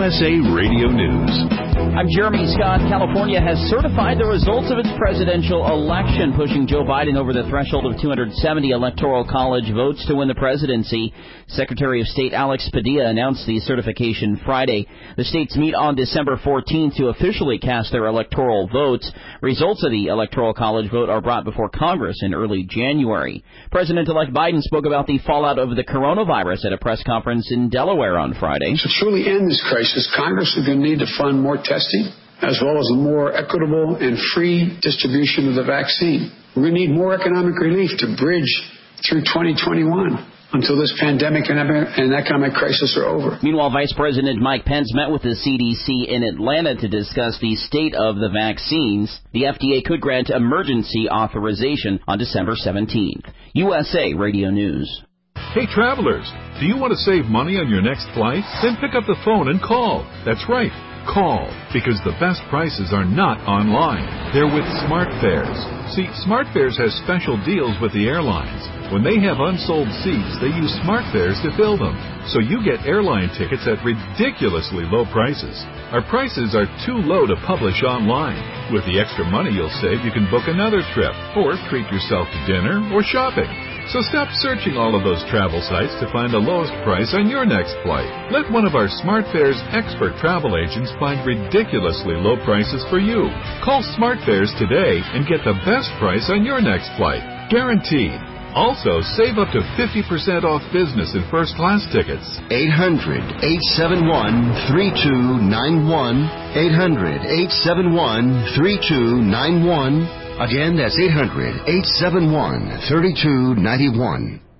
USA Radio News. I'm Jeremy Scott. California has certified the results of its presidential election, pushing Joe Biden over the threshold of 270 Electoral College votes to win the presidency. Secretary of State Alex Padilla announced the certification Friday. The states meet on December 14th to officially cast their electoral votes. Results of the Electoral College vote are brought before Congress in early January. President-elect Biden spoke about the fallout of the coronavirus at a press conference in Delaware on Friday. To truly end this crisis, Congress is going to need to fund more testing, as well as a more equitable and free distribution of the vaccine. We're going to need more economic relief to bridge through 2021 until this pandemic and economic crisis are over. Meanwhile, Vice President Mike Pence met with the CDC in Atlanta to discuss the state of the vaccines. The FDA could grant emergency authorization on December 17th. USA Radio News. Hey, travelers, do you want to save money on your next flight? Then pick up the phone and call. That's right. Call, because the best prices are not online. They're with SmartFares. See, SmartFares has special deals with the airlines. When they have unsold seats, they use SmartFares to fill them. So you get airline tickets at ridiculously low prices. Our prices are too low to publish online. With the extra money you'll save, you can book another trip, or treat yourself to dinner or shopping. So stop searching all of those travel sites to find the lowest price on your next flight. Let one of our SmartFares expert travel agents find ridiculously low prices for you. Call SmartFares today and get the best price on your next flight. Guaranteed. Also, save up to 50% off business and first-class tickets. 800-871-3291. 800-871-3291. Again, that's 800-871-3291.